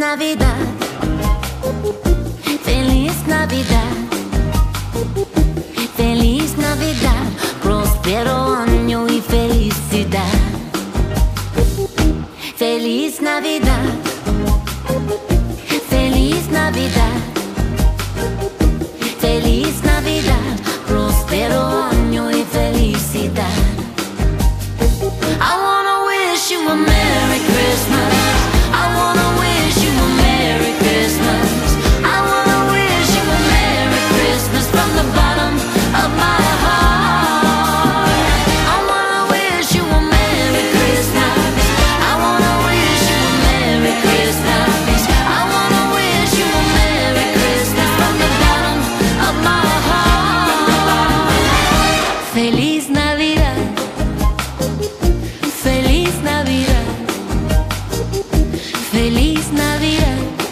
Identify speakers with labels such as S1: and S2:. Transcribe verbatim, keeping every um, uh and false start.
S1: Navidad, feliz Navidad, feliz Navidad, próspero año y felicidad. Feliz Navidad, feliz Navidad, feliz Navidad, próspero año y felicidad. I wanna wish you a Merry Christmas. I wanna wish you a Merry Christmas. I wanna wish you a Merry Christmas from the bottom of my heart. I wanna wish you a Merry Christmas. I wanna wish you a Merry Christmas. I wanna wish you a Merry Christmas from the bottom of my heart. Feliz Navidad, feliz Navidad, feliz Navidad.